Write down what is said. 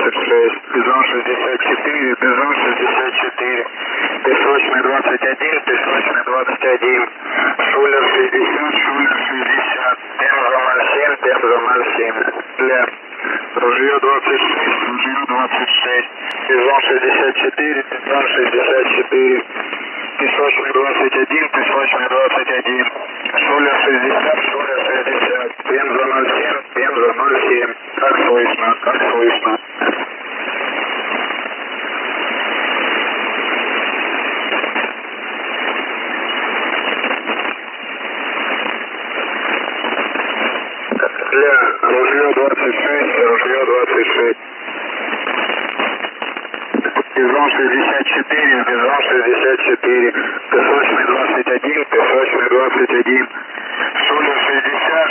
26, Бизон 64, Бизон 64, Песочный 21, Песочный 21, Шулер 60, Шулер 60, Темза 07, Темза 07, Ля, Ружье 26, Ружье 26, Бизон 64, Бизон 64, Песочный 21, Песочный 21, Шулер 60, Шулер 60, Пемза 07, Пемза 07. Как слышно, как слышно. Ля, Ружье 26, Ружье 26. Бизон 64, Бизон 64, Песочный 21, Песочный 21, Шулер 60,